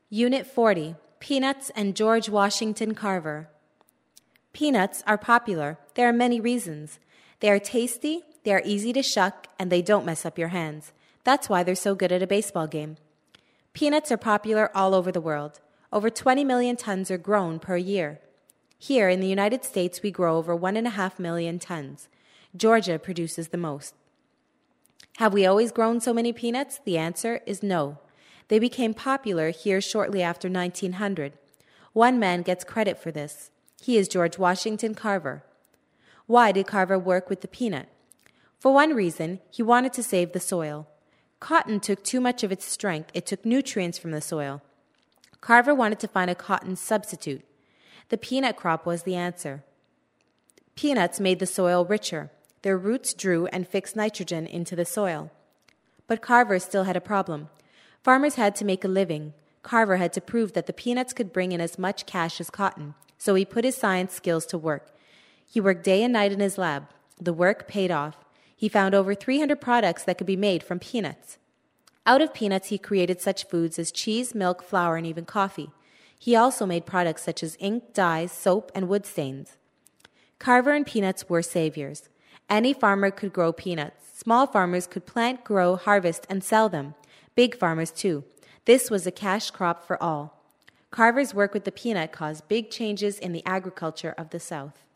Unit 40, Peanuts and George Washington Carver. Peanuts are popular. There are many reasons. They are tasty, they are easy to shuck, and they don't mess up your hands. That's why they're so good at a baseball game. Peanuts are popular all over the world. Over 20 million tons are grown per year. Here in the United States, we grow over 1.5 million tons. Georgia produces the most. Have we always grown so many peanuts? The answer is no. They became popular here shortly after 1900. One man gets credit for this. He is George Washington Carver. Why did Carver work with the peanut? For one reason, he wanted to save the soil. Cotton took too much of its strength. It took nutrients from the soil. Carver wanted to find a cotton substitute. The peanut crop was the answer. Peanuts made the soil richer. Their roots drew and fixed nitrogen into the soil. But Carver still had a problem. Farmers had to make a living. Carver had to prove that the peanuts could bring in as much cash as cotton, so he put his science skills to work. He worked day and night in his lab. The work paid off. He found over 300 products that could be made from peanuts. Out of peanuts, he created such foods as cheese, milk, flour, and even coffee. He also made products such as ink, dyes, soap, and wood stains. Carver and peanuts were saviors. Any farmer could grow peanuts. Small farmers could plant, grow, harvest, and sell them. Big farmers, too. This was a cash crop for all. Carver's work with the peanut caused big changes in the agriculture of the South.